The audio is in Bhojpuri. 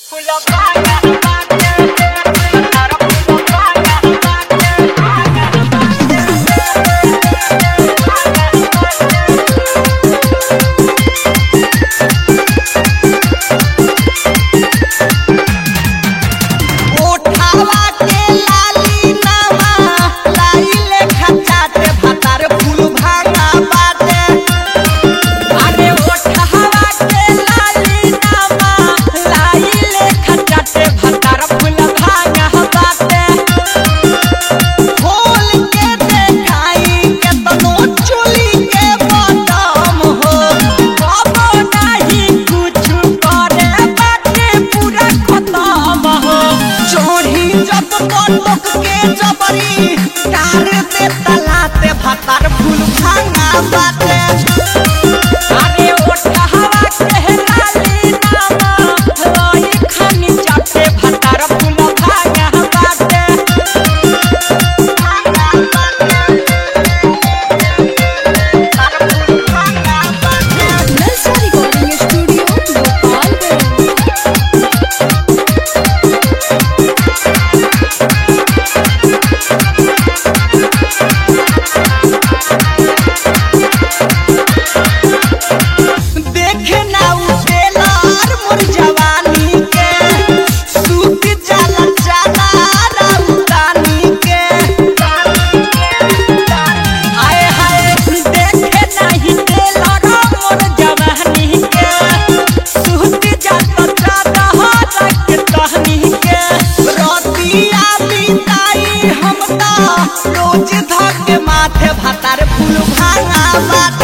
के जबरी कार दे तलाते भतार फूल भांगा बाटे अरे ओठा हवा के लाली नामा लोई खानी चाटे भतार फूल भांगा बाटे भांगा बाटे भतार फूल भांगा बाटे नलसा रिकॉर्डिंग स्टूडियो गोपालगंज। देखे ना उठेलार मोर जवानी के सूत जाला जाला राउतानी के आए हाय देखे नहीं टेलार मोर जवानी के सूत जाला जाला के टहनी के रोतिया बिताई हम ता रोज धक माथे भतार फूल भांगा बाटे